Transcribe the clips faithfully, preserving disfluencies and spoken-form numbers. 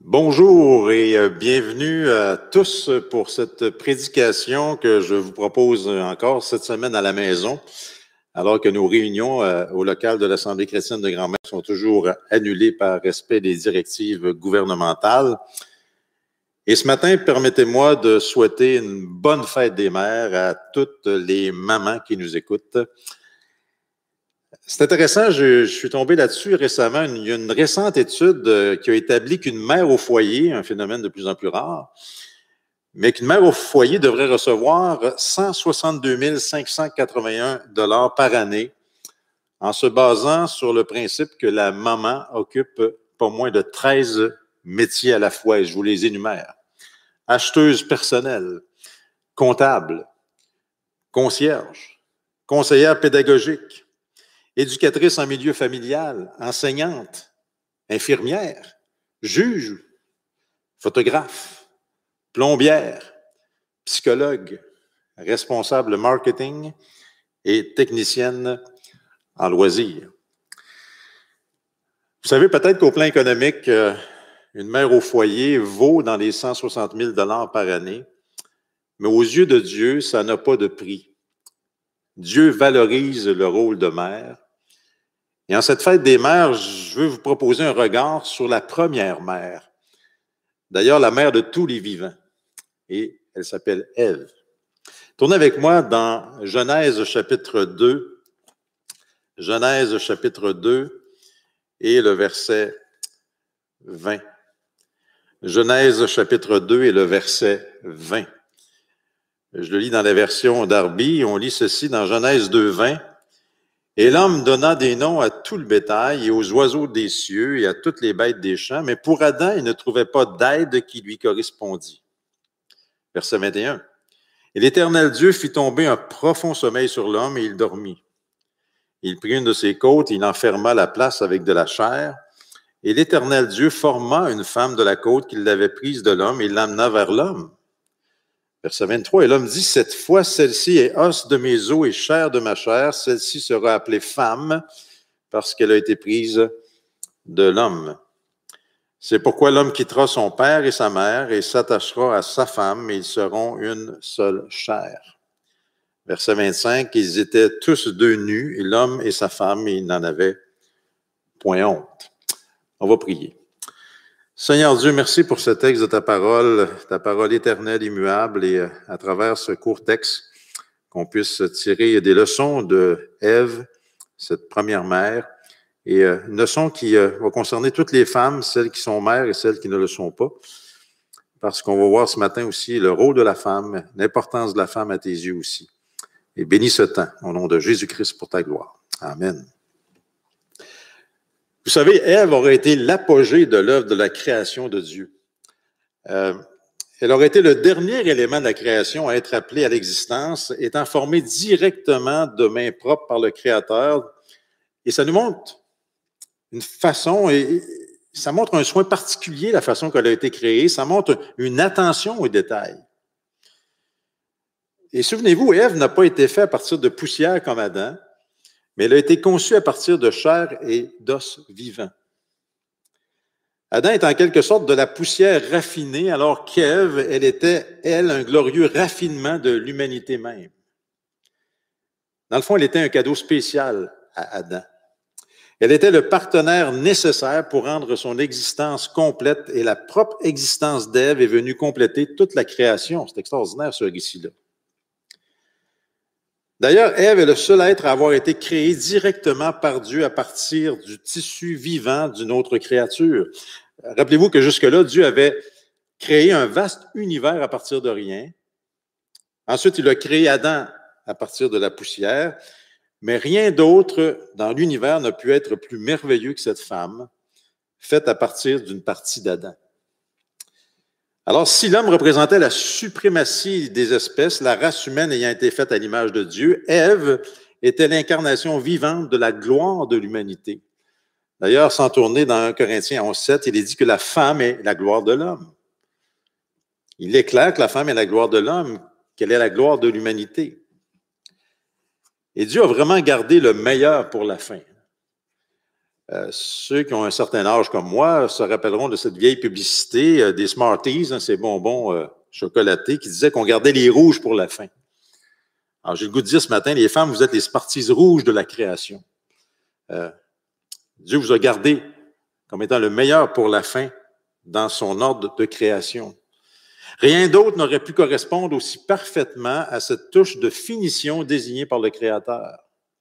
Bonjour et euh, bienvenue à tous pour cette prédication que je vous propose encore cette semaine à la maison, alors que nos réunions euh, au local de l'Assemblée chrétienne de Grand-Mère sont toujours annulées par respect des directives gouvernementales. Et ce matin, permettez-moi de souhaiter une bonne fête des mères à toutes les mamans qui nous écoutent. C'est intéressant, je, je suis tombé là-dessus récemment. Il y a une récente étude euh, qui a établi qu'une mère au foyer, un phénomène de plus en plus rare, mais qu'une mère au foyer devrait recevoir cent soixante-deux mille cinq cent quatre-vingt-un dollars par année en se basant sur le principe que la maman occupe pas moins de treize métiers à la fois, et je vous les énumère. Acheteuse personnelle, comptable, concierge, conseillère pédagogique, éducatrice en milieu familial, enseignante, infirmière, juge, photographe, plombière, psychologue, responsable marketing et technicienne en loisirs. Vous savez peut-être qu'au plan économique, une mère au foyer vaut dans les cent soixante mille dollars par année, mais aux yeux de Dieu, ça n'a pas de prix. Dieu valorise le rôle de mère. Et en cette fête des mères, je veux vous proposer un regard sur la première mère. D'ailleurs, la mère de tous les vivants. Et elle s'appelle Ève. Tournez avec moi dans Genèse chapitre deux. Genèse chapitre deux et le verset vingt. Genèse chapitre deux et le verset vingt. Je le lis dans la version Darby. On lit ceci dans Genèse deux, vingt. Et l'homme donna des noms à tout le bétail et aux oiseaux des cieux et à toutes les bêtes des champs, mais pour Adam, il ne trouvait pas d'aide qui lui correspondît. Verset vingt et un. Et l'Éternel Dieu fit tomber un profond sommeil sur l'homme et il dormit. Il prit une de ses côtes, il enferma la place avec de la chair, et l'Éternel Dieu forma une femme de la côte qu'il avait prise de l'homme et l'amena vers l'homme. Verset vingt-trois, et l'homme dit, cette fois, celle-ci est os de mes os et chair de ma chair, celle-ci sera appelée femme parce qu'elle a été prise de l'homme. C'est pourquoi l'homme quittera son père et sa mère et s'attachera à sa femme et ils seront une seule chair. Verset vingt-cinq, ils étaient tous deux nus, et l'homme et sa femme, et ils n'en avaient point honte. On va prier. Seigneur Dieu, merci pour ce texte de ta parole, ta parole éternelle, immuable, et à travers ce court texte, qu'on puisse tirer des leçons de Ève, cette première mère, et une leçon qui va concerner toutes les femmes, celles qui sont mères et celles qui ne le sont pas, parce qu'on va voir ce matin aussi le rôle de la femme, l'importance de la femme à tes yeux aussi. Et bénis ce temps, au nom de Jésus-Christ pour ta gloire. Amen. Vous savez, Ève aurait été l'apogée de l'œuvre de la création de Dieu. Euh, elle aurait été le dernier élément de la création à être appelé à l'existence, étant formé directement de main propre par le Créateur. Et ça nous montre une façon, et ça montre un soin particulier, la façon qu'elle a été créée. Ça montre une attention aux détails. Et souvenez-vous, Ève n'a pas été faite à partir de poussière comme Adam, mais elle a été conçue à partir de chair et d'os vivants. Adam est en quelque sorte de la poussière raffinée, alors qu'Ève, elle était, elle, un glorieux raffinement de l'humanité même. Dans le fond, elle était un cadeau spécial à Adam. Elle était le partenaire nécessaire pour rendre son existence complète, et la propre existence d'Ève est venue compléter toute la création. C'est extraordinaire, ce récit-là. D'ailleurs, Ève est le seul être à avoir été créé directement par Dieu à partir du tissu vivant d'une autre créature. Rappelez-vous que jusque-là, Dieu avait créé un vaste univers à partir de rien. Ensuite, il a créé Adam à partir de la poussière, mais rien d'autre dans l'univers n'a pu être plus merveilleux que cette femme, faite à partir d'une partie d'Adam. Alors, si l'homme représentait la suprématie des espèces, la race humaine ayant été faite à l'image de Dieu, Ève était l'incarnation vivante de la gloire de l'humanité. D'ailleurs, sans tourner dans un Corinthiens onze, sept, il est dit que la femme est la gloire de l'homme. Il est clair que la femme est la gloire de l'homme, qu'elle est la gloire de l'humanité. Et Dieu a vraiment gardé le meilleur pour la fin. Euh, ceux qui ont un certain âge comme moi se rappelleront de cette vieille publicité euh, des Smarties, hein, ces bonbons euh, chocolatés, qui disaient qu'on gardait les rouges pour la fin. Alors, j'ai le goût de dire ce matin, les femmes, vous êtes les Smarties rouges de la création. Euh, Dieu vous a gardé comme étant le meilleur pour la fin dans son ordre de création. Rien d'autre n'aurait pu correspondre aussi parfaitement à cette touche de finition désignée par le Créateur.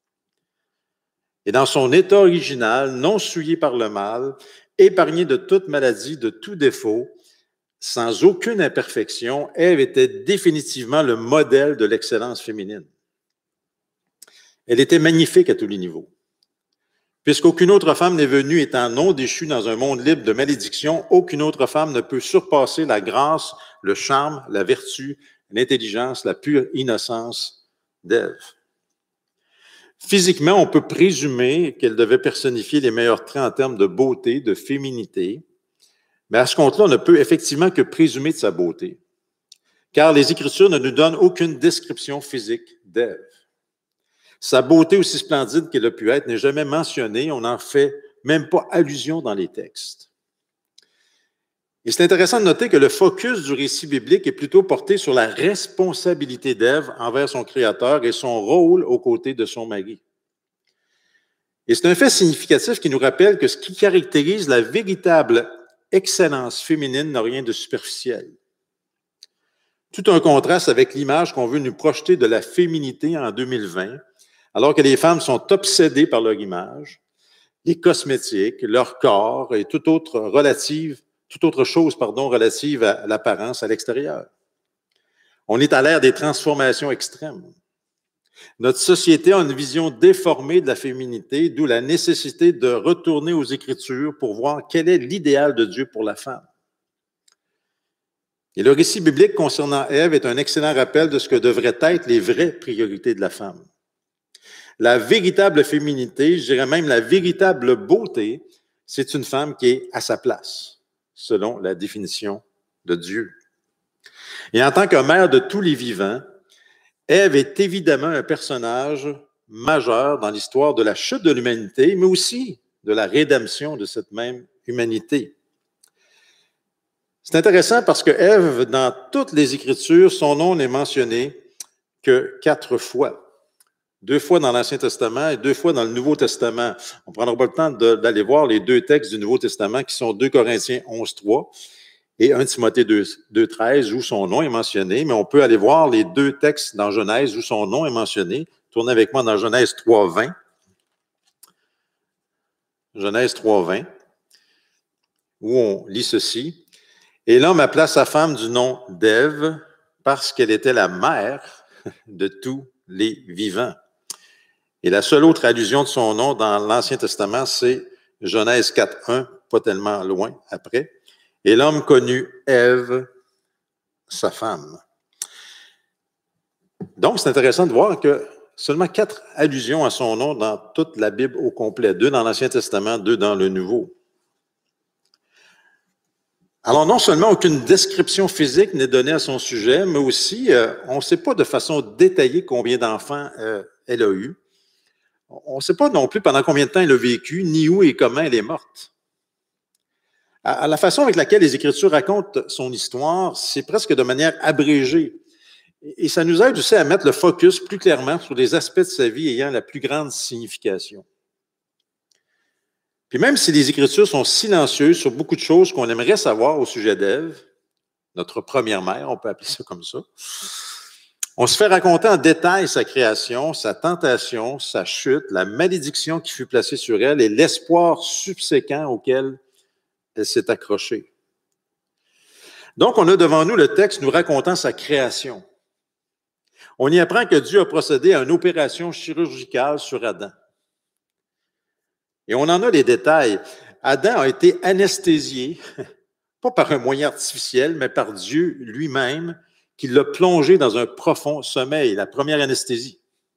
Et dans son état original, non souillé par le mal, épargné de toute maladie, de tout défaut, sans aucune imperfection, Ève était définitivement le modèle de l'excellence féminine. Elle était magnifique à tous les niveaux. Puisqu'aucune autre femme n'est venue étant non déchue dans un monde libre de malédiction, aucune autre femme ne peut surpasser la grâce, le charme, la vertu, l'intelligence, la pure innocence d'Ève. Physiquement, on peut présumer qu'elle devait personnifier les meilleurs traits en termes de beauté, de féminité, mais à ce compte-là, on ne peut effectivement que présumer de sa beauté, car les Écritures ne nous donnent aucune description physique d'Ève. Sa beauté, aussi splendide qu'elle a pu être, n'est jamais mentionnée, on n'en fait même pas allusion dans les textes. Et c'est intéressant de noter que le focus du récit biblique est plutôt porté sur la responsabilité d'Ève envers son Créateur et son rôle aux côtés de son mari. Et c'est un fait significatif qui nous rappelle que ce qui caractérise la véritable excellence féminine n'a rien de superficiel. Tout un contraste avec l'image qu'on veut nous projeter de la féminité en deux mille vingt, alors que les femmes sont obsédées par leur image, les cosmétiques, leur corps et toute autre relative, toute autre chose, pardon, relative à l'apparence à l'extérieur. On est à l'ère des transformations extrêmes. Notre société a une vision déformée de la féminité, d'où la nécessité de retourner aux Écritures pour voir quel est l'idéal de Dieu pour la femme. Et le récit biblique concernant Ève est un excellent rappel de ce que devraient être les vraies priorités de la femme. La véritable féminité, je dirais même la véritable beauté, c'est une femme qui est à sa place, selon la définition de Dieu. Et en tant que mère de tous les vivants, Ève est évidemment un personnage majeur dans l'histoire de la chute de l'humanité, mais aussi de la rédemption de cette même humanité. C'est intéressant parce que Ève, dans toutes les Écritures, son nom n'est mentionné que quatre fois. Deux fois dans l'Ancien Testament et deux fois dans le Nouveau Testament. On ne prendra pas le temps de, d'aller voir les deux textes du Nouveau Testament qui sont deux Corinthiens onze trois et un Timothée deux treize où son nom est mentionné, mais on peut aller voir les deux textes dans Genèse où son nom est mentionné. Tournez avec moi dans Genèse trois vingt. Genèse trois vingt, où on lit ceci. « Et l'homme appela sa femme du nom d'Ève parce qu'elle était la mère de tous les vivants. » Et la seule autre allusion de son nom dans l'Ancien Testament, c'est Genèse quatre un, pas tellement loin après. « Et l'homme connut Ève, sa femme. » Donc, c'est intéressant de voir que seulement quatre allusions à son nom dans toute la Bible au complet, deux dans l'Ancien Testament, deux dans le Nouveau. Alors, non seulement aucune description physique n'est donnée à son sujet, mais aussi, euh, on ne sait pas de façon détaillée combien d'enfants euh, elle a eu. On ne sait pas non plus pendant combien de temps elle a vécu, ni où et comment elle est morte. À, à la façon avec laquelle les Écritures racontent son histoire, c'est presque de manière abrégée. Et, et ça nous aide aussi à mettre le focus plus clairement sur les aspects de sa vie ayant la plus grande signification. Puis même si les Écritures sont silencieuses sur beaucoup de choses qu'on aimerait savoir au sujet d'Ève, notre première mère, on peut appeler ça comme ça, on se fait raconter en détail sa création, sa tentation, sa chute, la malédiction qui fut placée sur elle et l'espoir subséquent auquel elle s'est accrochée. Donc, on a devant nous le texte nous racontant sa création. On y apprend que Dieu a procédé à une opération chirurgicale sur Adam. Et on en a les détails. Adam a été anesthésié, pas par un moyen artificiel, mais par Dieu lui-même, qui l'a plongé dans un profond sommeil, la première anesthésie.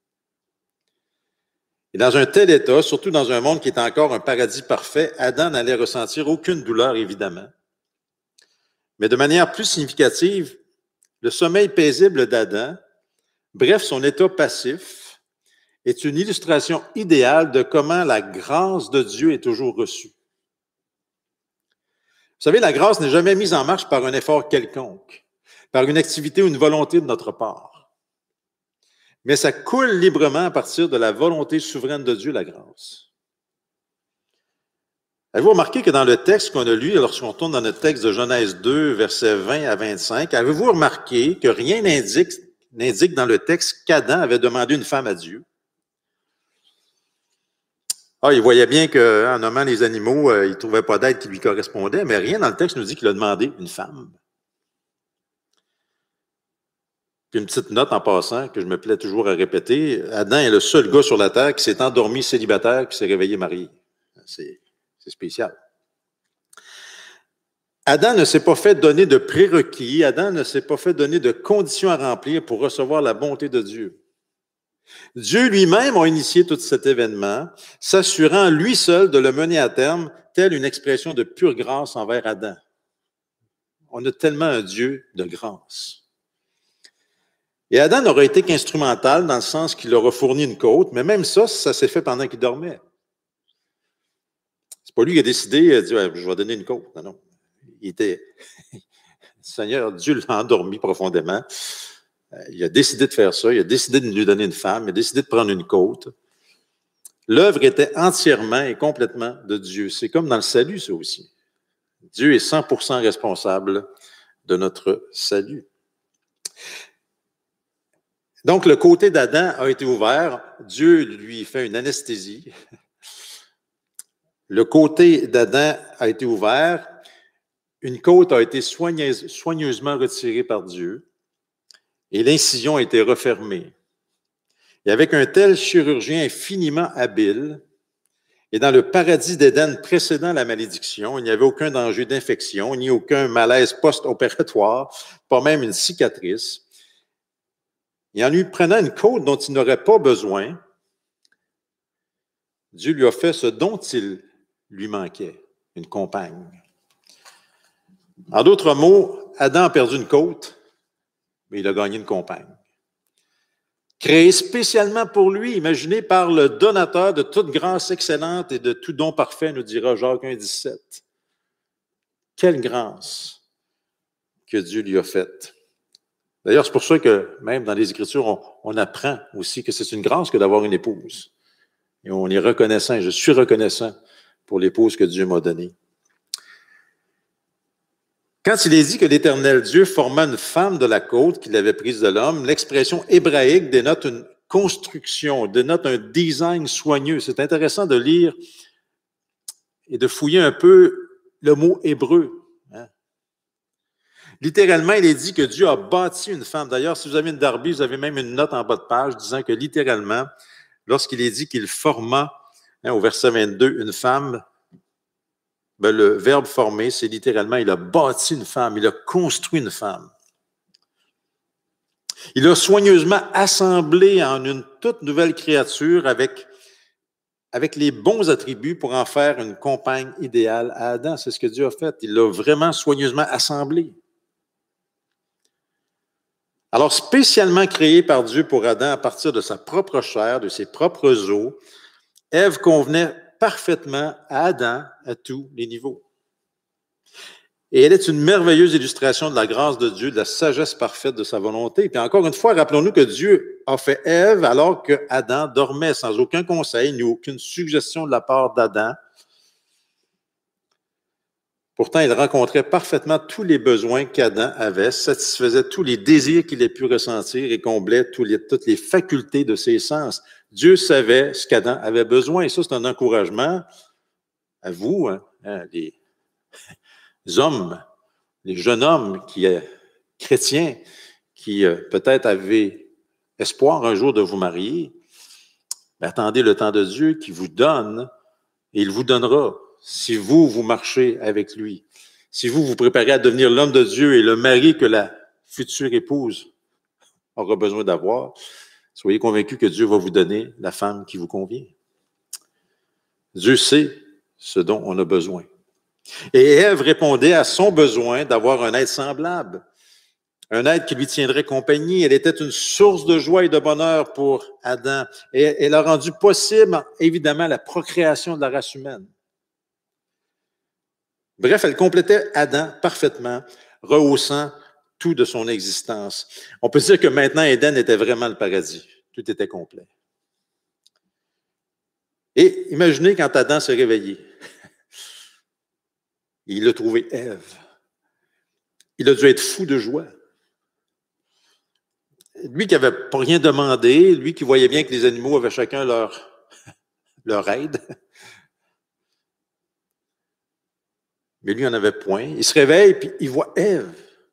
Et dans un tel état, surtout dans un monde qui est encore un paradis parfait, Adam n'allait ressentir aucune douleur, évidemment. Mais de manière plus significative, le sommeil paisible d'Adam, bref, son état passif, est une illustration idéale de comment la grâce de Dieu est toujours reçue. Vous savez, la grâce n'est jamais mise en marche par un effort quelconque, par une activité ou une volonté de notre part. Mais ça coule librement à partir de la volonté souveraine de Dieu, la grâce. Avez-vous remarqué que dans le texte qu'on a lu, lorsqu'on tourne dans notre texte de Genèse deux, versets vingt à vingt-cinq, avez-vous remarqué que rien n'indique, n'indique dans le texte qu'Adam avait demandé une femme à Dieu? Ah, il voyait bien qu'en nommant les animaux, euh, il ne trouvait pas d'aide qui lui correspondait, mais rien dans le texte nous dit qu'il a demandé une femme. Puis une petite note en passant, que je me plais toujours à répéter, Adam est le seul gars sur la terre qui s'est endormi célibataire qui s'est réveillé marié. C'est, c'est spécial. Adam ne s'est pas fait donner de prérequis, Adam ne s'est pas fait donner de conditions à remplir pour recevoir la bonté de Dieu. Dieu lui-même a initié tout cet événement, s'assurant lui seul de le mener à terme, telle une expression de pure grâce envers Adam. On a tellement un Dieu de grâce. Et Adam n'aura été qu'instrumental dans le sens qu'il leur a fourni une côte, mais même ça, ça s'est fait pendant qu'il dormait. C'est pas lui qui a décidé, il a dit ouais, je vais donner une côte. Non, non. Il était. Seigneur, Dieu l'a endormi profondément. Il a décidé de faire ça, il a décidé de lui donner une femme, il a décidé de prendre une côte. L'œuvre était entièrement et complètement de Dieu. C'est comme dans le salut, ça aussi. Dieu est cent pour cent responsable de notre salut. Donc, le côté d'Adam a été ouvert. Dieu lui fait une anesthésie. Le côté d'Adam a été ouvert. Une côte a été soigneuse, soigneusement retirée par Dieu. Et l'incision a été refermée. Et avec un tel chirurgien infiniment habile, et dans le paradis d'Éden précédant la malédiction, il n'y avait aucun danger d'infection, ni aucun malaise post-opératoire, pas même une cicatrice. Et en lui prenant une côte dont il n'aurait pas besoin, Dieu lui a fait ce dont il lui manquait, une compagne. En d'autres mots, Adam a perdu une côte, mais il a gagné une compagne. Créée spécialement pour lui, imaginée par le donateur de toute grâce excellente et de tout don parfait, nous dira Jacques un, dix-sept. Quelle grâce que Dieu lui a faite. D'ailleurs, c'est pour ça que même dans les Écritures, on, on apprend aussi que c'est une grâce que d'avoir une épouse. Et on est reconnaissant, je suis reconnaissant pour l'épouse que Dieu m'a donnée. Quand il est dit que l'Éternel Dieu forma une femme de la côte qu'il avait prise de l'homme, l'expression hébraïque dénote une construction, dénote un design soigneux. C'est intéressant de lire et de fouiller un peu le mot hébreu. Hein? Littéralement, il est dit que Dieu a bâti une femme. D'ailleurs, si vous avez une Darby, vous avez même une note en bas de page disant que littéralement, lorsqu'il est dit qu'il forma, hein, au verset vingt-deux, une femme, ben, le verbe former, c'est littéralement, il a bâti une femme, il a construit une femme. Il a soigneusement assemblé en une toute nouvelle créature avec, avec les bons attributs pour en faire une compagne idéale à Adam. C'est ce que Dieu a fait. Il l'a vraiment soigneusement assemblé. Alors, spécialement créé par Dieu pour Adam à partir de sa propre chair, de ses propres os, Ève convenait parfaitement à Adam à tous les niveaux. Et elle est une merveilleuse illustration de la grâce de Dieu, de la sagesse parfaite de sa volonté. Et puis encore une fois, rappelons-nous que Dieu a fait Ève alors que Adam dormait sans aucun conseil ni aucune suggestion de la part d'Adam. Pourtant, il rencontrait parfaitement tous les besoins qu'Adam avait, satisfaisait tous les désirs qu'il ait pu ressentir et comblait tous les, toutes les facultés de ses sens. Dieu savait ce qu'Adam avait besoin, et ça, c'est un encouragement à vous, hein, les, les hommes, les jeunes hommes qui sont chrétiens, qui euh, peut-être avaient espoir un jour de vous marier. Mais attendez le temps de Dieu qui vous donne, et il vous donnera. Si vous, vous marchez avec lui, si vous vous préparez à devenir l'homme de Dieu et le mari que la future épouse aura besoin d'avoir, soyez convaincus que Dieu va vous donner la femme qui vous convient. Dieu sait ce dont on a besoin. Et Ève répondait à son besoin d'avoir un être semblable. un être qui lui tiendrait compagnie. Elle était une source de joie et de bonheur pour Adam. Et elle a rendu possible, évidemment, la procréation de la race humaine. Bref, elle complétait Adam parfaitement, rehaussant tout de son existence. On peut dire que maintenant, Éden était vraiment le paradis. Tout était complet. Et imaginez quand Adam s'est réveillé. Il a trouvé Ève. Il a dû être fou de joie. Lui qui n'avait pas rien demandé, lui qui voyait bien que les animaux avaient chacun leur, leur aide. Mais lui, il n'en avait point. Il se réveille, puis il voit Ève.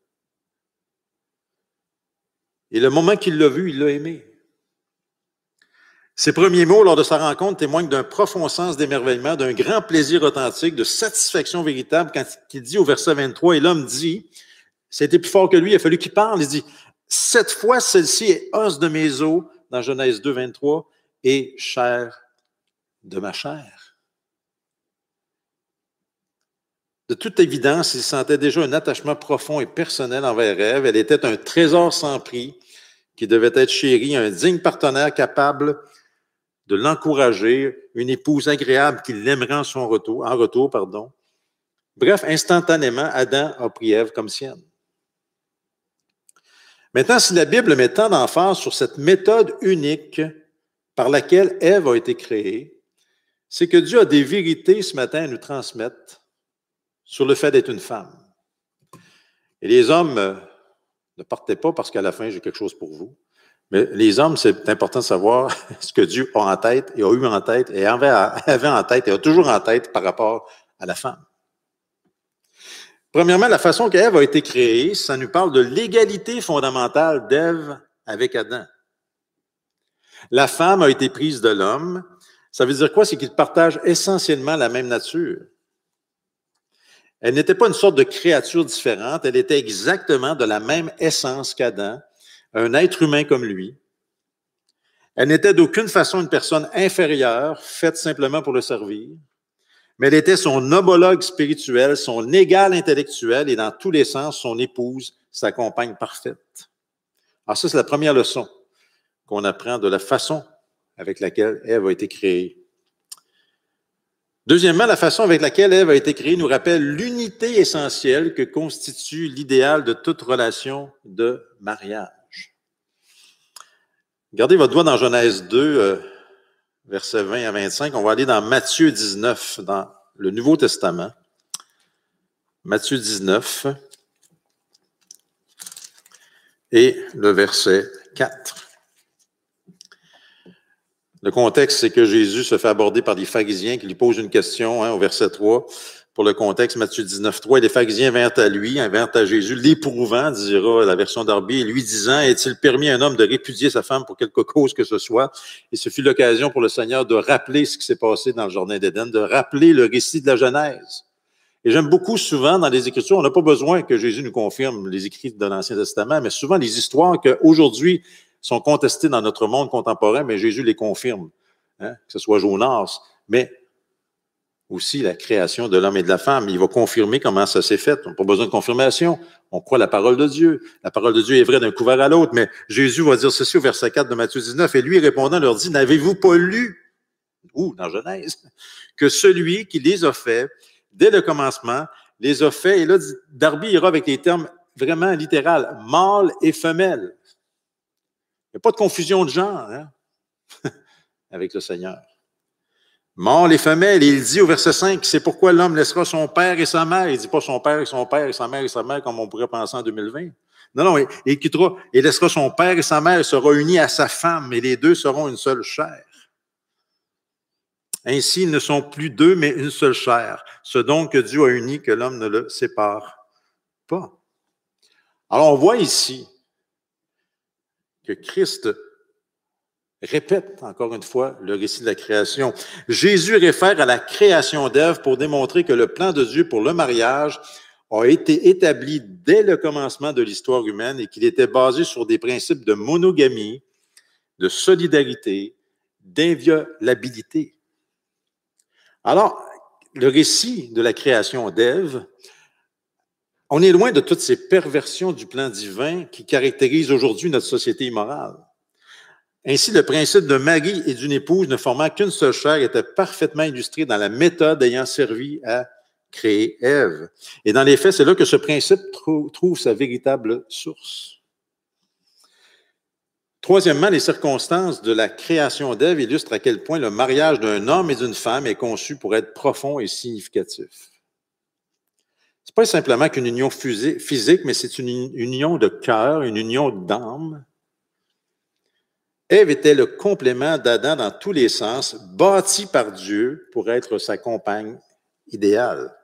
Et le moment qu'il l'a vue, il l'a aimée. Ses premiers mots lors de sa rencontre témoignent d'un profond sens d'émerveillement, d'un grand plaisir authentique, de satisfaction véritable quand il dit au verset vingt-trois, et l'homme dit, c'était plus fort que lui, il a fallu qu'il parle, il dit, cette fois, celle-ci est os de mes os, dans Genèse deux, vingt-trois, et chair de ma chair. De toute évidence, il sentait déjà un attachement profond et personnel envers Ève. Elle était un trésor sans prix qui devait être chéri, un digne partenaire capable de l'encourager, une épouse agréable qui l'aimerait en son retour, en retour, pardon. Bref, instantanément, Adam a pris Ève comme sienne. Maintenant, si la Bible met tant d'emphase sur cette méthode unique par laquelle Ève a été créée, c'est que Dieu a des vérités ce matin à nous transmettre sur le fait d'être une femme. Et les hommes euh, ne partez pas parce qu'à la fin, j'ai quelque chose pour vous. Mais les hommes, c'est important de savoir ce que Dieu a en tête et a eu en tête et avait, avait en tête et a toujours en tête par rapport à la femme. Premièrement, la façon qu'Ève a été créée, ça nous parle de l'égalité fondamentale d'Ève avec Adam. La femme a été prise de l'homme. Ça veut dire quoi? C'est qu'ils partagent essentiellement la même nature. Elle n'était pas une sorte de créature différente, elle était exactement de la même essence qu'Adam, un être humain comme lui. Elle n'était d'aucune façon une personne inférieure, faite simplement pour le servir, mais elle était son homologue spirituel, son égal intellectuel et dans tous les sens, son épouse, sa compagne parfaite. Alors ça, c'est la première leçon qu'on apprend de la façon avec laquelle Ève a été créée. Deuxièmement, la façon avec laquelle Ève a été créée nous rappelle l'unité essentielle que constitue l'idéal de toute relation de mariage. Gardez votre doigt dans Genèse deux, euh, versets vingt à vingt-cinq. On va aller dans Matthieu dix-neuf, dans le Nouveau Testament. Matthieu dix-neuf et le verset quatre. Le contexte, c'est que Jésus se fait aborder par des pharisiens qui lui posent une question hein, au verset trois. Pour le contexte, Matthieu dix-neuf, trois, et les pharisiens vinrent à lui, vinrent à Jésus, l'éprouvant, dira la version d'Arby, et lui disant, est-il permis à un homme de répudier sa femme pour quelque cause que ce soit? Et ce fut l'occasion pour le Seigneur de rappeler ce qui s'est passé dans le Jardin d'Éden, de rappeler le récit de la Genèse. Et j'aime beaucoup souvent dans les Écritures, on n'a pas besoin que Jésus nous confirme les écrits de l'Ancien Testament, mais souvent les histoires qu'aujourd'hui sont contestées dans notre monde contemporain, mais Jésus les confirme, hein, que ce soit Jonas, mais aussi la création de l'homme et de la femme. Il va confirmer comment ça s'est fait. On n'a pas besoin de confirmation. On croit la parole de Dieu. La parole de Dieu est vraie d'un couvert à l'autre, mais Jésus va dire ceci au verset quatre de Matthieu dix-neuf, et lui répondant leur dit, n'avez-vous pas lu, ou dans Genèse, que celui qui les a faits, dès le commencement, les a faits, et là, Darby ira avec les termes vraiment littéraux, mâle et femelle. Il n'y a pas de confusion de genre hein, avec le Seigneur. Mâle et femelle, et il dit au verset cinq, c'est pourquoi l'homme laissera son père et sa mère. Il ne dit pas son père et son père et sa mère et sa mère comme on pourrait penser en deux mille vingt. Non, non, il, il quittera, il laissera son père et sa mère et sera uni à sa femme, et les deux seront une seule chair. Ainsi, ils ne sont plus deux, mais une seule chair. Ce don que Dieu a uni, que l'homme ne le sépare pas. Alors, on voit ici que Christ répète encore une fois le récit de la création. Jésus réfère à la création d'Ève pour démontrer que le plan de Dieu pour le mariage a été établi dès le commencement de l'histoire humaine et qu'il était basé sur des principes de monogamie, de solidarité, d'inviolabilité. Alors, le récit de la création d'Ève On est loin de toutes ces perversions du plan divin qui caractérisent aujourd'hui notre société immorale. Ainsi, le principe d'un mari et d'une épouse ne formant qu'une seule chair était parfaitement illustré dans la méthode ayant servi à créer Ève. Et dans les faits, c'est là que ce principe trou- trouve sa véritable source. Troisièmement, les circonstances de la création d'Ève illustrent à quel point le mariage d'un homme et d'une femme est conçu pour être profond et significatif. Ce n'est pas simplement qu'une union physique, mais c'est une union de cœur, une union d'âme. Ève était le complément d'Adam dans tous les sens, bâti par Dieu pour être sa compagne idéale.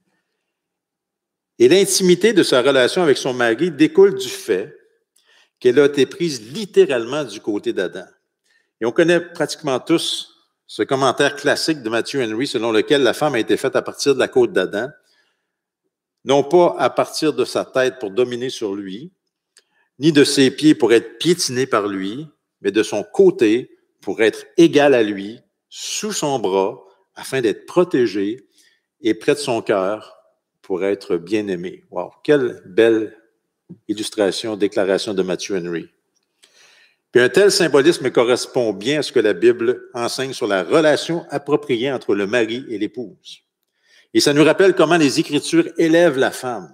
Et l'intimité de sa relation avec son mari découle du fait qu'elle a été prise littéralement du côté d'Adam. Et on connaît pratiquement tous ce commentaire classique de Matthew Henry selon lequel la femme a été faite à partir de la côte d'Adam, non pas à partir de sa tête pour dominer sur lui, ni de ses pieds pour être piétinée par lui, mais de son côté pour être égale à lui, sous son bras, afin d'être protégée et près de son cœur pour être bien-aimée. Wow, quelle belle illustration, déclaration de Matthew Henry. Puis un tel symbolisme correspond bien à ce que la Bible enseigne sur la relation appropriée entre le mari et l'épouse. Et ça nous rappelle comment les Écritures élèvent la femme.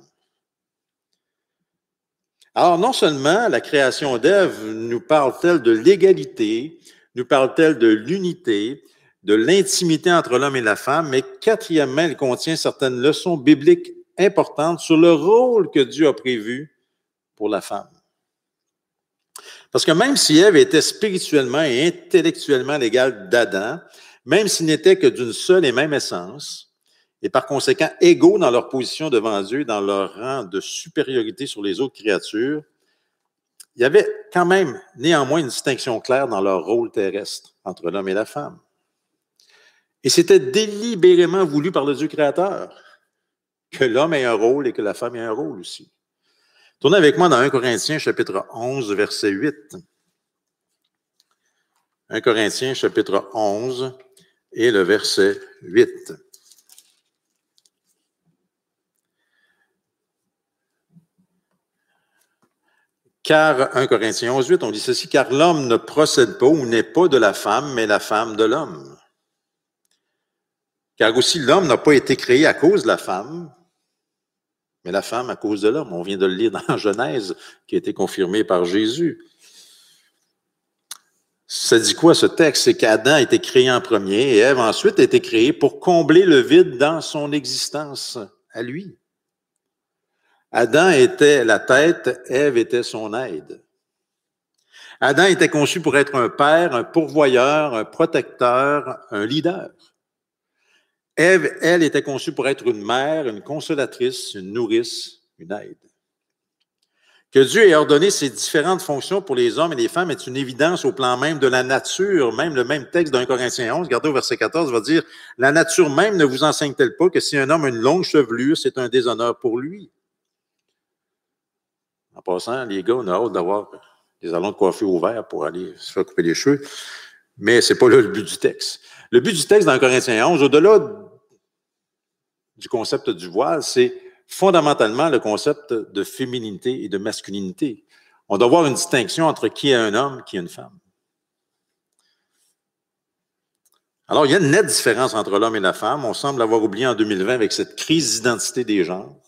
Alors, non seulement la création d'Ève nous parle-t-elle de l'égalité, nous parle-t-elle de l'unité, de l'intimité entre l'homme et la femme, mais quatrièmement, elle contient certaines leçons bibliques importantes sur le rôle que Dieu a prévu pour la femme. Parce que même si Ève était spirituellement et intellectuellement l'égale d'Adam, même s'ils n'étaient que d'une seule et même essence, et par conséquent égaux dans leur position devant Dieu, dans leur rang de supériorité sur les autres créatures, il y avait quand même néanmoins une distinction claire dans leur rôle terrestre entre l'homme et la femme. Et c'était délibérément voulu par le Dieu créateur que l'homme ait un rôle et que la femme ait un rôle aussi. Tournez avec moi dans un Corinthiens, chapitre onze, verset huit. un Corinthiens, chapitre onze, et le verset huit. Car, un Corinthiens onze, huit, on dit ceci, « Car l'homme ne procède pas ou n'est pas de la femme, mais la femme de l'homme. Car aussi l'homme n'a pas été créé à cause de la femme, mais la femme à cause de l'homme. » On vient de le lire dans Genèse, qui a été confirmé par Jésus. Ça dit quoi ce texte? C'est qu'Adam a été créé en premier et Ève ensuite a été créée pour combler le vide dans son existence à lui. Adam était la tête, Ève était son aide. Adam était conçu pour être un père, un pourvoyeur, un protecteur, un leader. Ève, elle, était conçue pour être une mère, une consolatrice, une nourrice, une aide. Que Dieu ait ordonné ces différentes fonctions pour les hommes et les femmes est une évidence au plan même de la nature. Même le même texte d'un Corinthiens onze, regardez au verset quatorze, va dire « La nature même ne vous enseigne-t-elle pas que si un homme a une longue chevelure, c'est un déshonneur pour lui? » En passant, les gars, on a hâte d'avoir des salons de coiffure ouverts pour aller se faire couper les cheveux, mais ce n'est pas là le but du texte. Le but du texte dans Corinthiens onze, au-delà du concept du voile, c'est fondamentalement le concept de féminité et de masculinité. On doit avoir une distinction entre qui est un homme, qui est une femme. Alors, il y a une nette différence entre l'homme et la femme. On semble l'avoir oublié en deux mille vingt avec cette crise d'identité des genres.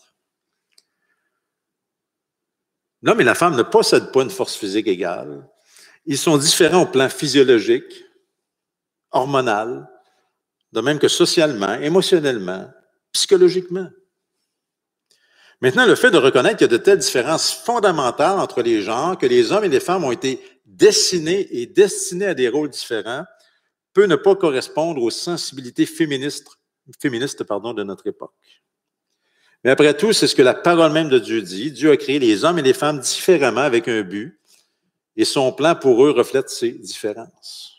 L'homme et la femme ne possèdent pas une force physique égale. Ils sont différents au plan physiologique, hormonal, de même que socialement, émotionnellement, psychologiquement. Maintenant, le fait de reconnaître qu'il y a de telles différences fondamentales entre les genres, que les hommes et les femmes ont été destinés et destinés à des rôles différents, peut ne pas correspondre aux sensibilités féministes, féministes pardon, de notre époque. Mais après tout, c'est ce que la parole même de Dieu dit. Dieu a créé les hommes et les femmes différemment avec un but, et son plan pour eux reflète ces différences.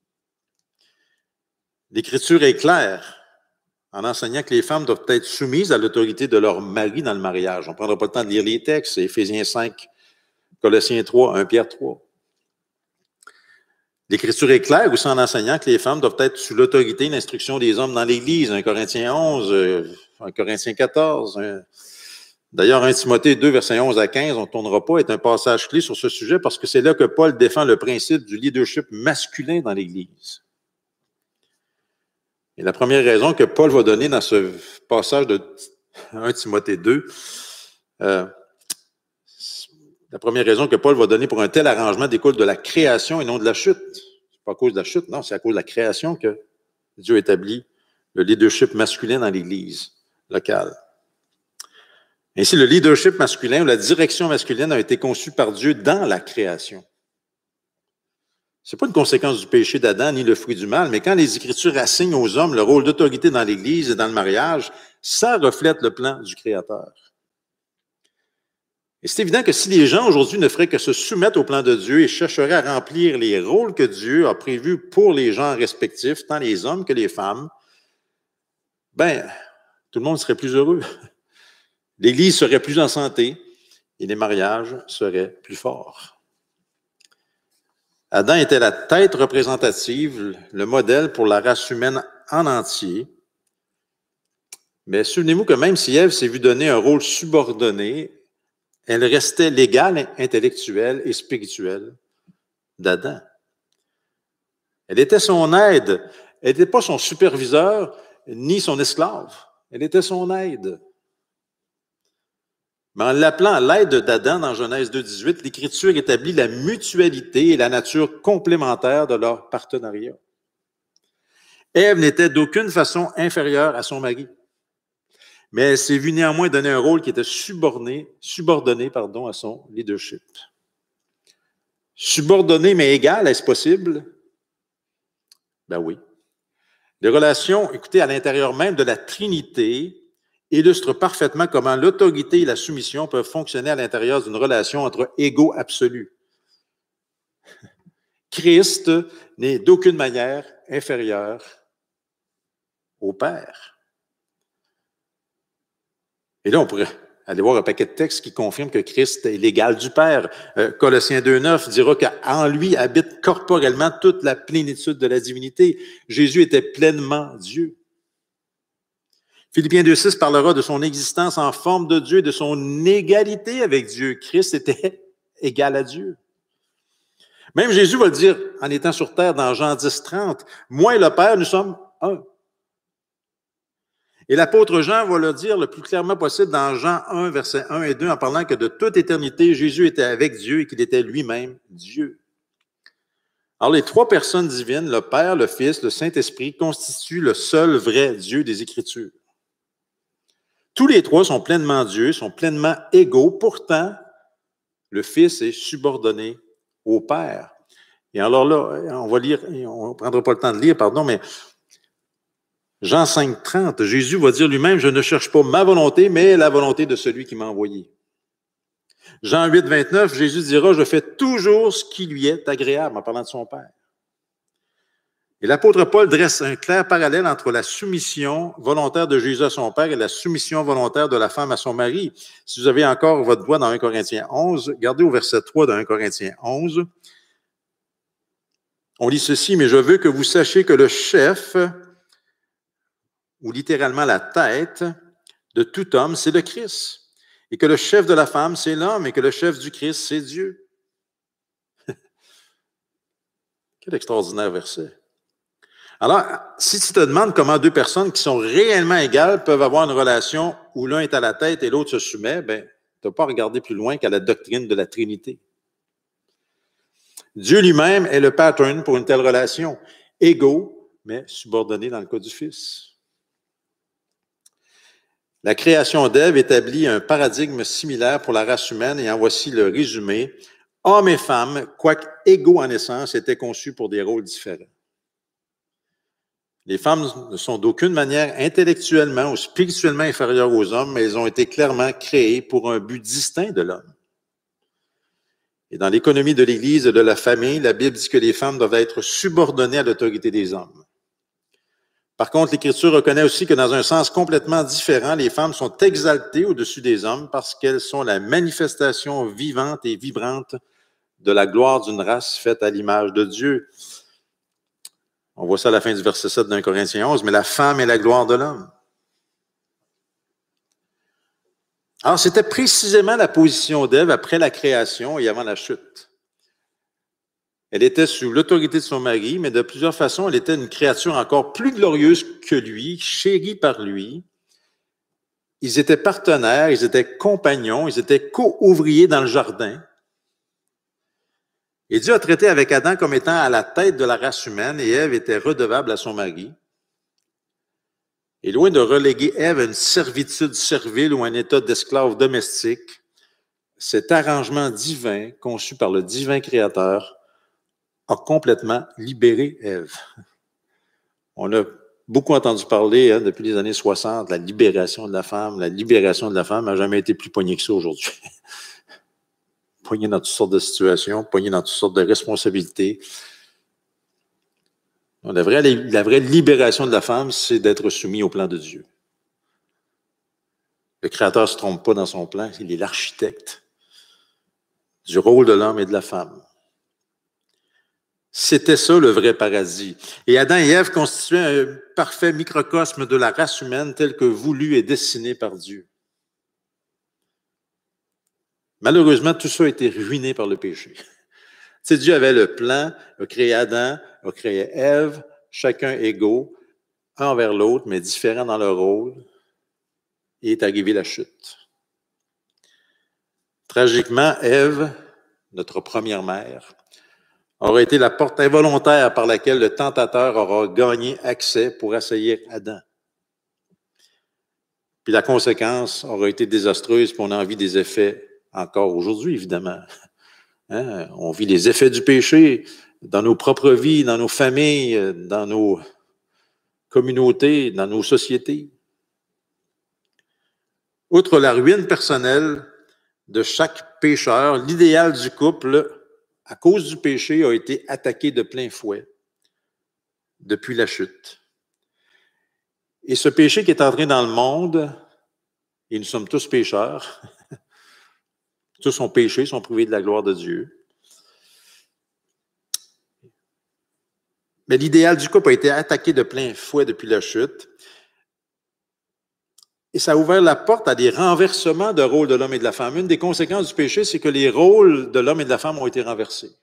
L'Écriture est claire en enseignant que les femmes doivent être soumises à l'autorité de leur mari dans le mariage. On ne prendra pas le temps de lire les textes, c'est Éphésiens cinq, Colossiens trois, premier Pierre trois. L'Écriture est claire aussi en enseignant que les femmes doivent être sous l'autorité et l'instruction des hommes dans l'Église. un Corinthiens onze, un Corinthiens quatorze, un D'ailleurs, un Timothée deux, versets onze à quinze, on ne tournera pas, est un passage clé sur ce sujet parce que c'est là que Paul défend le principe du leadership masculin dans l'Église. Et la première raison que Paul va donner dans ce passage de un Timothée deux, euh, la première raison que Paul va donner pour un tel arrangement découle de la création et non de la chute. C'est pas à cause de la chute, non, c'est à cause de la création que Dieu établit le leadership masculin dans l'Église locale. Ainsi, le leadership masculin ou la direction masculine a été conçu par Dieu dans la création. Ce n'est pas une conséquence du péché d'Adam ni le fruit du mal, mais quand les Écritures assignent aux hommes le rôle d'autorité dans l'Église et dans le mariage, ça reflète le plan du Créateur. Et c'est évident que si les gens aujourd'hui ne feraient que se soumettre au plan de Dieu et chercheraient à remplir les rôles que Dieu a prévus pour les gens respectifs, tant les hommes que les femmes, ben, tout le monde serait plus heureux. L'Église serait plus en santé et les mariages seraient plus forts. Adam était la tête représentative, le modèle pour la race humaine en entier. Mais souvenez-vous que même si Ève s'est vue donner un rôle subordonné, elle restait l'égale intellectuelle et spirituelle d'Adam. Elle était son aide. Elle n'était pas son superviseur ni son esclave. Elle était son aide. Mais en l'appelant l'aide d'Adam dans Genèse deux, dix-huit, l'Écriture établit la mutualité et la nature complémentaire de leur partenariat. Ève n'était d'aucune façon inférieure à son mari, mais elle s'est vue néanmoins donner un rôle qui était subordonné, subordonné pardon, à son leadership. Subordonné mais égal, est-ce possible? Ben oui. Les relations, écoutez, à l'intérieur même de la Trinité, illustre parfaitement comment l'autorité et la soumission peuvent fonctionner à l'intérieur d'une relation entre égaux absolus. Christ n'est d'aucune manière inférieur au Père. Et là, on pourrait aller voir un paquet de textes qui confirment que Christ est l'égal du Père. Euh, Colossiens deux, neuf dira qu'en lui habite corporellement toute la plénitude de la divinité. Jésus était pleinement Dieu. Philippiens deux, six parlera de son existence en forme de Dieu, de son égalité avec Dieu. Christ était égal à Dieu. Même Jésus va le dire en étant sur terre dans Jean dix, trente. Moi et le Père, nous sommes un. Et l'apôtre Jean va le dire le plus clairement possible dans Jean un, versets un et deux, en parlant que de toute éternité, Jésus était avec Dieu et qu'il était lui-même Dieu. Alors, les trois personnes divines, le Père, le Fils, le Saint-Esprit, constituent le seul vrai Dieu des Écritures. Tous les trois sont pleinement Dieu, sont pleinement égaux. Pourtant, le Fils est subordonné au Père. Et alors là, on va lire, on ne prendra pas le temps de lire, pardon, mais Jean cinq, trente, Jésus va dire lui-même, « Je ne cherche pas ma volonté, mais la volonté de celui qui m'a envoyé. » Jean huit, vingt-neuf, Jésus dira, « Je fais toujours ce qui lui est agréable », en parlant de son Père. Et l'apôtre Paul dresse un clair parallèle entre la soumission volontaire de Jésus à son Père et la soumission volontaire de la femme à son mari. Si vous avez encore votre doigt dans un Corinthiens onze, regardez au verset trois de un Corinthiens onze. On lit ceci, « Mais je veux que vous sachiez que le chef, ou littéralement la tête de tout homme, c'est le Christ. Et que le chef de la femme, c'est l'homme, et que le chef du Christ, c'est Dieu. » Quel extraordinaire verset. Alors, si tu te demandes comment deux personnes qui sont réellement égales peuvent avoir une relation où l'un est à la tête et l'autre se soumet, ben, tu n'as pas regardé plus loin qu'à la doctrine de la Trinité. Dieu lui-même est le pattern pour une telle relation, égaux, mais subordonnés dans le cas du Fils. La création d'Ève établit un paradigme similaire pour la race humaine et en voici le résumé. Hommes et femmes, quoique égaux en essence, étaient conçus pour des rôles différents. Les femmes ne sont d'aucune manière intellectuellement ou spirituellement inférieures aux hommes, mais elles ont été clairement créées pour un but distinct de l'homme. Et dans l'économie de l'Église et de la famille, la Bible dit que les femmes doivent être subordonnées à l'autorité des hommes. Par contre, l'Écriture reconnaît aussi que dans un sens complètement différent, les femmes sont exaltées au-dessus des hommes parce qu'elles sont la manifestation vivante et vibrante de la gloire d'une race faite à l'image de Dieu. On voit ça à la fin du verset sept d'un Corinthiens onze, mais la femme est la gloire de l'homme. Alors, c'était précisément la position d'Ève après la création et avant la chute. Elle était sous l'autorité de son mari, mais de plusieurs façons, elle était une créature encore plus glorieuse que lui, chérie par lui. Ils étaient partenaires, ils étaient compagnons, ils étaient co-ouvriers dans le jardin. Et Dieu a traité avec Adam comme étant à la tête de la race humaine et Ève était redevable à son mari. Et loin de reléguer Ève à une servitude servile ou un état d'esclave domestique, cet arrangement divin, conçu par le divin Créateur, a complètement libéré Ève. On a beaucoup entendu parler hein, depuis les années soixante, la libération de la femme. La libération de la femme n'a jamais été plus poignée que ça aujourd'hui. Poignée dans toutes sortes de situations, poignée dans toutes sortes de responsabilités. La vraie, la vraie libération de la femme, c'est d'être soumis au plan de Dieu. Le Créateur ne se trompe pas dans son plan, il est l'architecte du rôle de l'homme et de la femme. C'était ça le vrai paradis. Et Adam et Ève constituaient un parfait microcosme de la race humaine tel que voulu et dessiné par Dieu. Malheureusement, tout ça a été ruiné par le péché. Tu sais, Dieu avait le plan, a créé Adam, a créé Ève, chacun égaux, un envers l'autre, mais différents dans leur rôle, et est arrivée la chute. Tragiquement, Ève, notre première mère, aura été la porte involontaire par laquelle le tentateur aura gagné accès pour assaillir Adam. Puis la conséquence aura été désastreuse, puis on en vit des effets encore aujourd'hui, évidemment. Hein? On vit les effets du péché dans nos propres vies, dans nos familles, dans nos communautés, dans nos sociétés. Outre la ruine personnelle de chaque pécheur, l'idéal du couple, à cause du péché, a été attaqué de plein fouet depuis la chute. Et ce péché qui est entré dans le monde, et nous sommes tous pécheurs, tous ont péché, sont privés de la gloire de Dieu. Mais l'idéal du couple a été attaqué de plein fouet depuis la chute. Et ça a ouvert la porte à des renversements de rôles de l'homme et de la femme. Une des conséquences du péché, c'est que les rôles de l'homme et de la femme ont été renversés.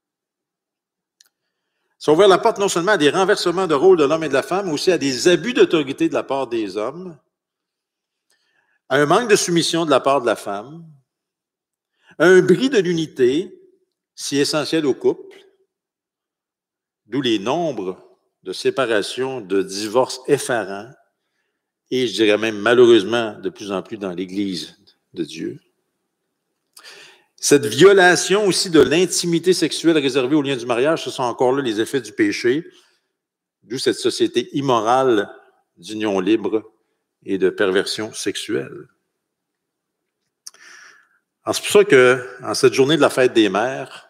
Ça a ouvert la porte non seulement à des renversements de rôles de l'homme et de la femme, mais aussi à des abus d'autorité de la part des hommes, à un manque de soumission de la part de la femme, à un bris de l'unité, si essentiel au couple, d'où les nombres de séparations, de divorces effarants, et je dirais même malheureusement de plus en plus dans l'Église de Dieu. Cette violation aussi de l'intimité sexuelle réservée au lien du mariage, ce sont encore là les effets du péché, d'où cette société immorale d'union libre et de perversion sexuelle. Alors c'est pour ça que, en cette journée de la fête des mères,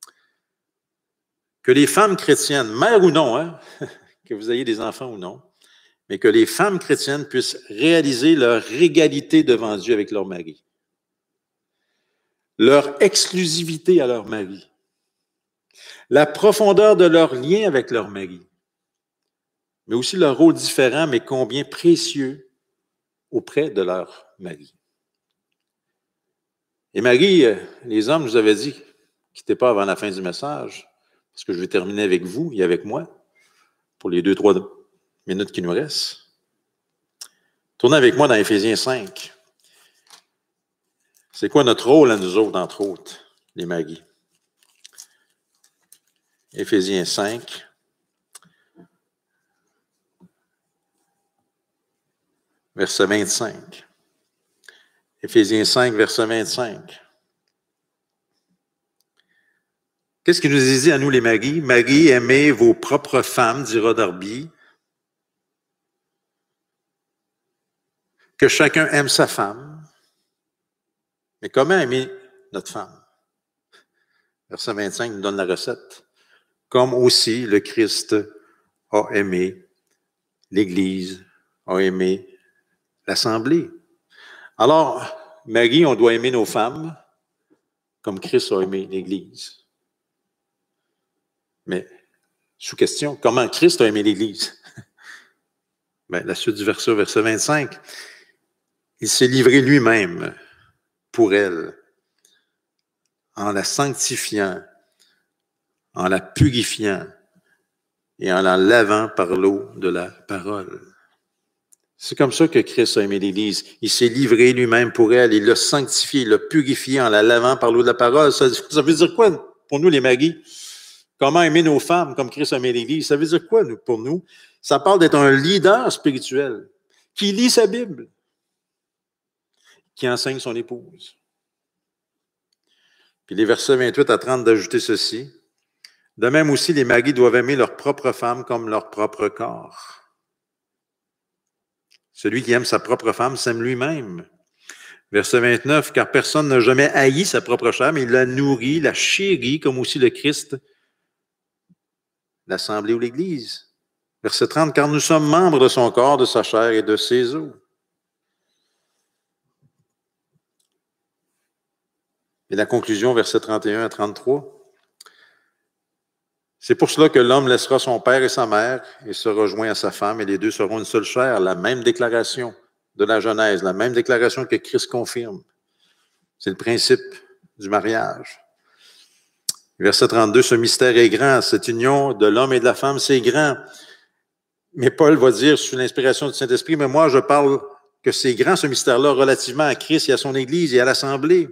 que les femmes chrétiennes, mères ou non, hein, que vous ayez des enfants ou non, mais que les femmes chrétiennes puissent réaliser leur égalité devant Dieu avec leur mari, leur exclusivité à leur mari, la profondeur de leur lien avec leur mari, mais aussi leur rôle différent, mais combien précieux auprès de leur mari. Et Marie, les hommes, je vous avais dit, ne quittez pas avant la fin du message, parce que je vais terminer avec vous et avec moi pour les deux, trois minutes qui nous restent. Tournez avec moi dans Éphésiens cinq. C'est quoi notre rôle à nous autres, entre autres, les maris? Éphésiens cinq. Verset vingt-cinq. Éphésiens cinq, verset vingt-cinq. Qu'est-ce qu'il nous dit à nous les maris? Maris, aimez vos propres femmes, dira Darby. Que chacun aime sa femme. Mais comment aimer notre femme? Verset vingt-cinq nous donne la recette. Comme aussi le Christ a aimé l'Église, a aimé l'Assemblée. Alors, Marie, on doit aimer nos femmes comme Christ a aimé l'Église. Mais, sous question, comment Christ a aimé l'Église? Bien, la suite du verset, verset vingt-cinq. Il s'est livré lui-même pour elle, en la sanctifiant, en la purifiant et en la lavant par l'eau de la parole. C'est comme ça que Christ a aimé l'Église. Il s'est livré lui-même pour elle, il l'a sanctifié, il l'a purifié en la lavant par l'eau de la parole. Ça, ça veut dire quoi pour nous les maris? Comment aimer nos femmes comme Christ a aimé l'Église? Ça veut dire quoi pour nous? Ça parle d'être un leader spirituel qui lit sa Bible, qui enseigne son épouse. Puis les versets vingt-huit à trente d'ajouter ceci. De même aussi, les maris doivent aimer leur propre femme comme leur propre corps. Celui qui aime sa propre femme s'aime lui-même. Verset vingt-neuf, car personne n'a jamais haï sa propre chair, mais il la nourrit, la chérit, comme aussi le Christ, l'Assemblée ou l'Église. Verset trente, car nous sommes membres de son corps, de sa chair et de ses os. Et la conclusion, verset trente et un à trente-trois. C'est pour cela que l'homme laissera son père et sa mère et se rejoint à sa femme, et les deux seront une seule chair. La même déclaration de la Genèse, la même déclaration que Christ confirme. C'est le principe du mariage. Verset trente-deux, ce mystère est grand, cette union de l'homme et de la femme, c'est grand. Mais Paul va dire, sous l'inspiration du Saint-Esprit, mais moi je parle que c'est grand ce mystère-là relativement à Christ et à son Église et à l'Assemblée.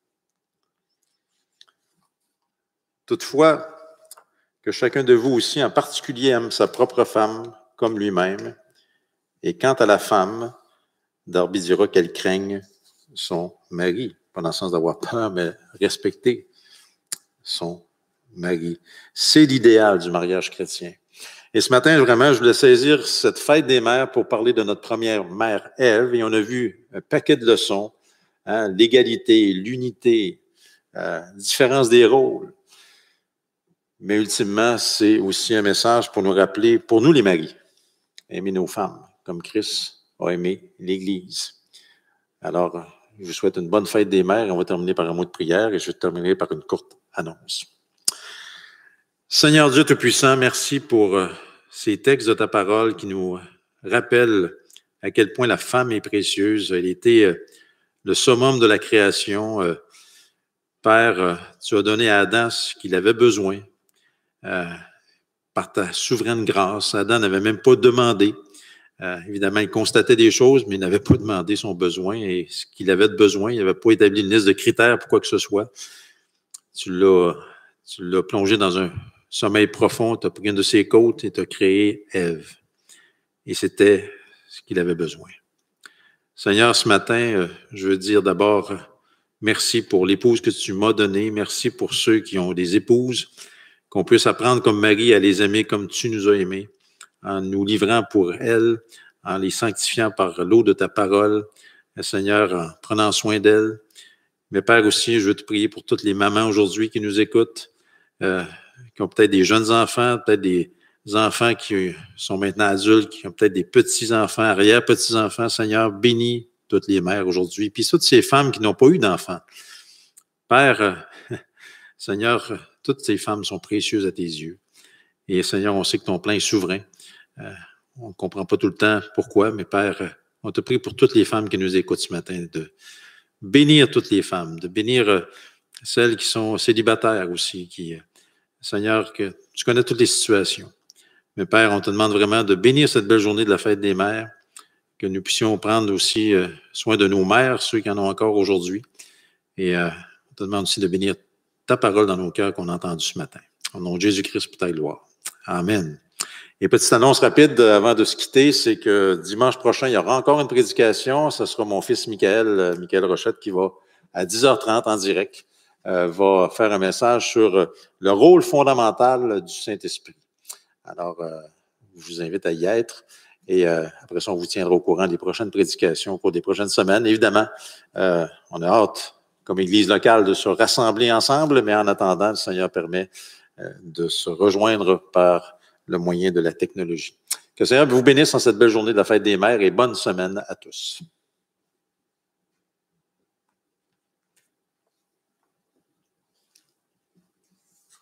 Toutefois, que chacun de vous aussi, en particulier, aime sa propre femme comme lui-même. Et quant à la femme, Darby dira qu'elle craigne son mari. Pas dans le sens d'avoir peur, mais respecter son mari. C'est l'idéal du mariage chrétien. Et ce matin, vraiment, je voulais saisir cette fête des mères pour parler de notre première mère, Ève. Et on a vu un paquet de leçons, hein, l'égalité, l'unité, euh, différence des rôles. Mais ultimement, c'est aussi un message pour nous rappeler, pour nous les maris, aimer nos femmes, comme Christ a aimé l'Église. Alors, je vous souhaite une bonne fête des mères. On va terminer par un mot de prière et je terminerai par une courte annonce. Seigneur Dieu Tout-Puissant, merci pour euh, ces textes de ta parole qui nous rappellent à quel point la femme est précieuse. Elle était euh, le summum de la création. Euh, Père, euh, tu as donné à Adam ce qu'il avait besoin. Euh, par ta souveraine grâce. Adam n'avait même pas demandé. Euh, évidemment, il constatait des choses, mais il n'avait pas demandé son besoin. Et ce qu'il avait de besoin, il n'avait pas établi une liste de critères pour quoi que ce soit. Tu l'as, tu l'as plongé dans un sommeil profond, tu as pris une de ses côtes et tu as créé Ève. Et c'était ce qu'il avait besoin. Seigneur, ce matin, euh, je veux dire d'abord euh, merci pour l'épouse que tu m'as donnée. Merci pour ceux qui ont des épouses. Qu'on puisse apprendre comme Marie à les aimer comme tu nous as aimés, en nous livrant pour elles, en les sanctifiant par l'eau de ta parole, Seigneur, en prenant soin d'elles. Mais Père aussi, je veux te prier pour toutes les mamans aujourd'hui qui nous écoutent, euh, qui ont peut-être des jeunes enfants, peut-être des enfants qui sont maintenant adultes, qui ont peut-être des petits-enfants, arrière-petits-enfants. Seigneur, bénis toutes les mères aujourd'hui, puis toutes ces femmes qui n'ont pas eu d'enfants. Père, euh, Seigneur, toutes ces femmes sont précieuses à tes yeux. Et Seigneur, on sait que ton plan est souverain. Euh, on ne comprend pas tout le temps pourquoi, mais Père, on te prie pour toutes les femmes qui nous écoutent ce matin, de bénir toutes les femmes, de bénir celles qui sont célibataires aussi, qui, Seigneur, que tu connais toutes les situations. Mais Père, on te demande vraiment de bénir cette belle journée de la fête des mères, que nous puissions prendre aussi euh, soin de nos mères, ceux qui en ont encore aujourd'hui. Et euh, on te demande aussi de bénir ta parole dans nos cœurs qu'on a entendu ce matin. Au nom de Jésus-Christ, pour ta gloire. Amen. Et petite annonce rapide avant de se quitter, c'est que dimanche prochain, il y aura encore une prédication. Ce sera mon fils Michael, Michael Rochette, qui va, à dix heures trente en direct, euh, va faire un message sur le rôle fondamental du Saint-Esprit. Alors, euh, je vous invite à y être. Et euh, après ça, on vous tiendra au courant des prochaines prédications au cours des prochaines semaines. Évidemment, euh, on a hâte, comme Église locale, de se rassembler ensemble, mais en attendant, le Seigneur permet euh, de se rejoindre par le moyen de la technologie. Que le Seigneur vous bénisse en cette belle journée de la fête des mères et bonne semaine à tous.